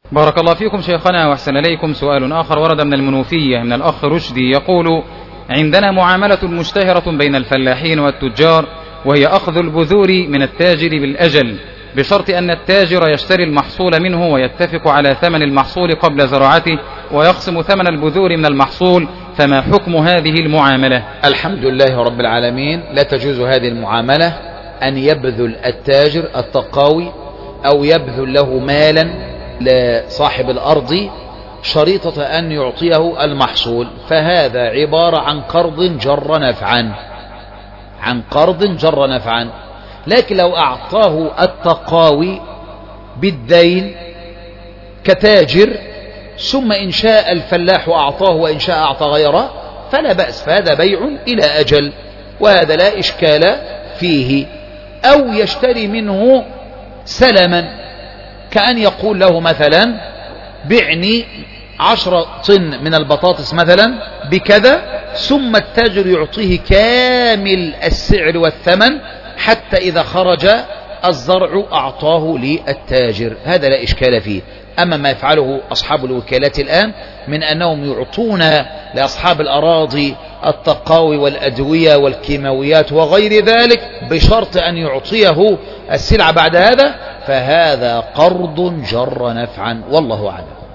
بارك الله فيكم شيخنا وأحسن إليكم. سؤال آخر ورد من المنوفية من الأخ رشدي يقول: عندنا معاملة مشتهرة بين الفلاحين والتجار، وهي أخذ البذور من التاجر بالأجل، بشرط أن التاجر يشتري المحصول منه ويتفق على ثمن المحصول قبل زراعته ويقسم ثمن البذور من المحصول، فما حكم هذه المعاملة؟ الحمد لله رب العالمين. لا تجوز هذه المعاملة أن يبذل التاجر التقاوي أو يبذل له مالا لصاحب الأرض شريطة أن يعطيه المحصول، فهذا عبارة عن قرض جر نفعا، عن قرض جر نفعا. لكن لو أعطاه التقاوي بالدين كتاجر ثم إن شاء الفلاح أعطاه وإن شاء أعطى غيره فلا بأس، فهذا بيع إلى أجل وهذا لا إشكال فيه. أو يشتري منه سلما، كأن يقول له مثلا: بعني 10 طن من البطاطس مثلا بكذا، ثم التاجر يعطيه كامل السعر والثمن حتى إذا خرج الزرع أعطاه للتاجر، هذا لا إشكال فيه. أما ما يفعله أصحاب الوكالات الآن من أنهم يعطون لأصحاب الأراضي التقاوي والأدوية والكيماويات وغير ذلك بشرط أن يعطيه السلعة بعد هذا، فهذا قرض جر نفعا، والله أعلم.